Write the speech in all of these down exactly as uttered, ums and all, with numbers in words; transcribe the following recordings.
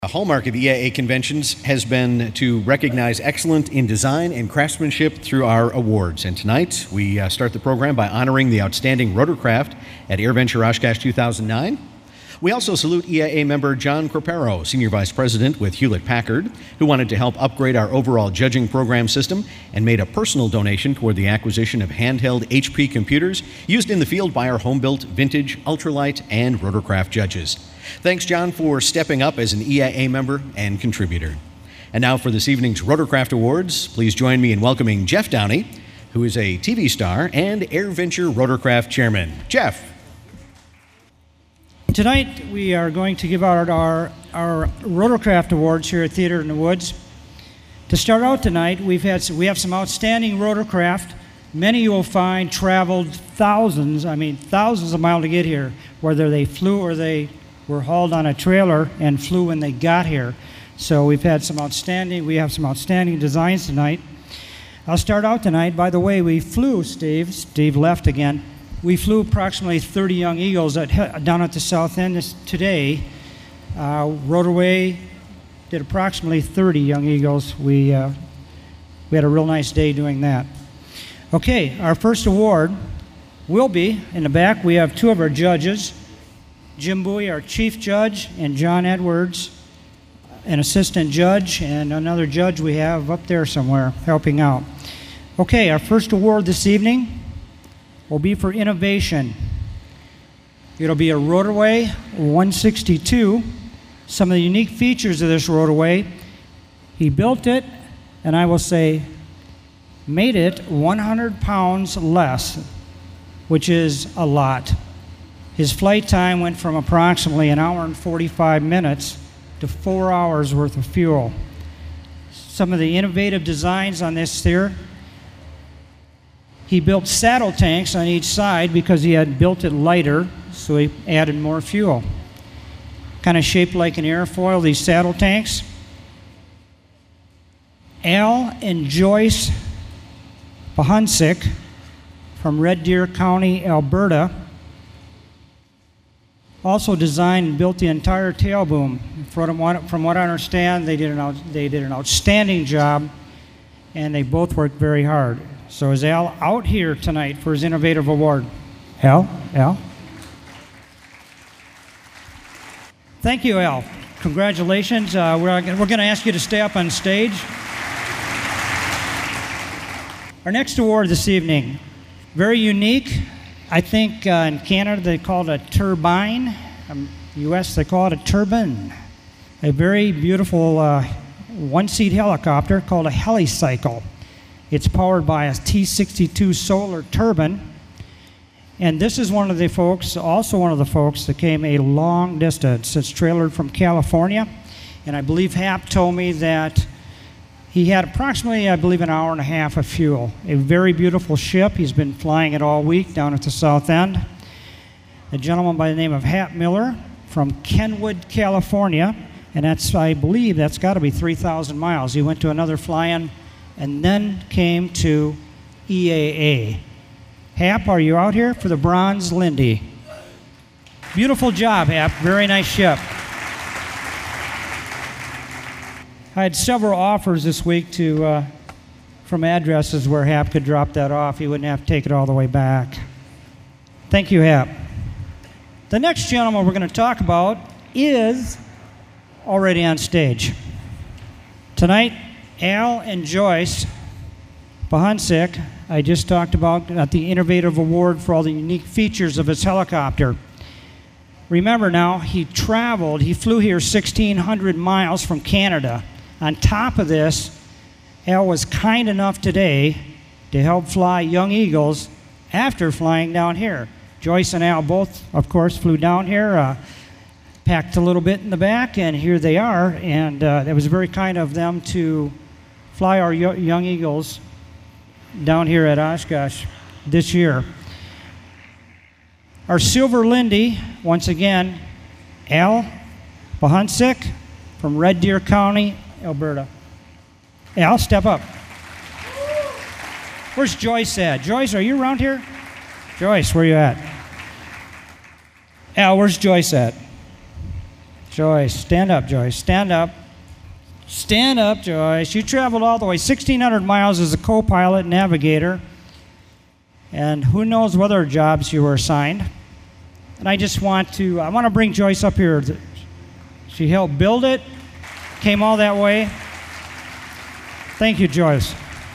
A hallmark of E I A conventions has been to recognize excellence in design and craftsmanship through our awards. And tonight, we uh, start the program by honoring the outstanding rotorcraft at AirVenture Oshkosh two thousand nine. We also salute E I A member John Corpero, Senior Vice President with Hewlett-Packard, who wanted to help upgrade our overall judging program system and made a personal donation toward the acquisition of handheld H P computers used in the field by our home-built, vintage, ultralight, and rotorcraft judges. Thanks, John, for stepping up as an E I A member and contributor. And now for this evening's Rotorcraft Awards, please join me in welcoming Jeff Downey, who is a T V star and AirVenture Rotorcraft Chairman. Jeff. Tonight we are going to give out our, our Rotorcraft Awards here at Theater in the Woods. To start out tonight, we've had we have some outstanding rotorcraft. Many you will find traveled thousands, I mean thousands of miles to get here, whether they flew or they were hauled on a trailer and flew when they got here. So we've had some outstanding, we have some outstanding designs tonight. I'll start out tonight. By the way, we flew, Steve, Steve left again. We flew approximately thirty Young Eagles at, down at the south end this, today. Uh, Rotorway did approximately thirty Young Eagles. We, uh, we had a real nice day doing that. Okay, our first award will be, in the back, we have two of our judges, Jim Bowie, our chief judge, and John Edwards, an assistant judge, and another judge we have up there somewhere helping out. Okay, our first award this evening will be for innovation. It'll be a Rotorway one sixty-two. Some of the unique features of this Rotorway, he built it, and I will say, made it one hundred pounds less, which is a lot. His flight time went from approximately an hour and forty-five minutes to four hours worth of fuel. Some of the innovative designs on this here, he built saddle tanks on each side because he had built it lighter, so he added more fuel. Kind of shaped like an airfoil, these saddle tanks. Al and Joyce Pahunsik from Red Deer County, Alberta, also designed and built the entire tail boom. From what, from what I understand, they did, an out, they did an outstanding job, and they both worked very hard. So is Al out here tonight for his Innovative Award? Al? Al? Thank you, Al. Congratulations. Uh, we're we're going to ask you to stay up on stage. Our next award this evening, very unique. I think uh, in Canada they call it a turbine. Um, U S they call it a turbine. A very beautiful uh, one-seat helicopter called a helicycle. It's powered by a T sixty-two solar turbine. And this is one of the folks, also one of the folks that came a long distance. It's trailered from California. And I believe Hap told me that he had approximately, I believe, an hour and a half of fuel. A very beautiful ship. He's been flying it all week down at the south end. A gentleman by the name of Hap Miller from Kenwood, California. And that's, I believe, that's got to be three thousand miles. He went to another fly-in and then came to E A A. Hap, are you out here for the Bronze Lindy? Beautiful job, Hap. Very nice ship. I had several offers this week to, uh, from addresses where Hap could drop that off. He wouldn't have to take it all the way back. Thank you, Hap. The next gentleman we're going to talk about is already on stage. Tonight, Al and Joyce Pahunsik, I just talked about at the Innovative Award for all the unique features of his helicopter. Remember now, he traveled, he flew here sixteen hundred miles from Canada. On top of this, Al was kind enough today to help fly Young Eagles after flying down here. Joyce and Al both, of course, flew down here, uh, packed a little bit in the back, and here they are. And uh, it was very kind of them to fly our Young Eagles down here at Oshkosh this year. Our Silver Lindy, once again, Al Pahunsik from Red Deer County, Alberta. Al, step up. Where's Joyce at? Joyce, are you around here? Joyce, where you at? Al, where's Joyce at? Joyce, stand up, Joyce. Stand up. Stand up, Joyce. You traveled all the way sixteen hundred miles as a co-pilot navigator, and who knows what other jobs you were assigned. And I just want to, I want to bring Joyce up here. She helped build it, came all that way. Thank you, Joyce.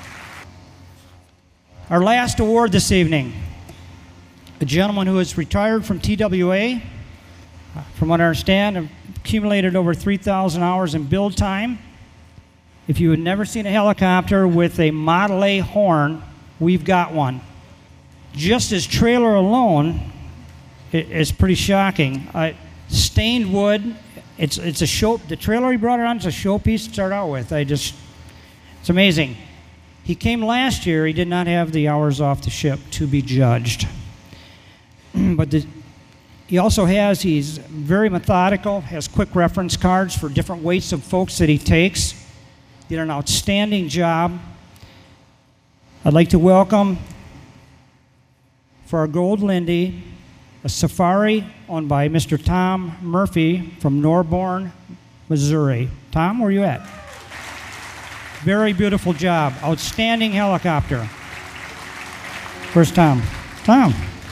Our last award this evening, a gentleman who is retired from T W A, from what I understand, accumulated over three thousand hours in build time. If you had never seen a helicopter with a Model A horn, we've got one. Just his trailer alone is pretty shocking. Uh, stained wood, it's it's a show. The trailer he brought it on is a showpiece to start out with. I just, it's amazing. He came last year. He did not have the hours off the ship to be judged, but the, he also has. He's very methodical. Has quick reference cards for different weights of folks that he takes. Did an outstanding job. I'd like to welcome for our Gold Lindy, a safari owned by Mister Tom Murphy from Norborn, Missouri. Tom, where are you at? Very beautiful job. Outstanding helicopter. Where's Tom? Tom.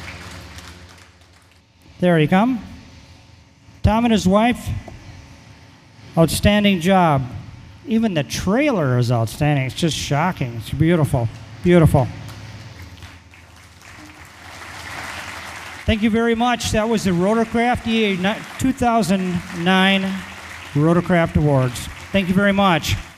There you come. Tom and his wife, outstanding job. Even the trailer is outstanding. It's just shocking. It's beautiful. Beautiful. Thank you very much. That was the Rotorcraft E A two thousand nine Rotorcraft Awards. Thank you very much.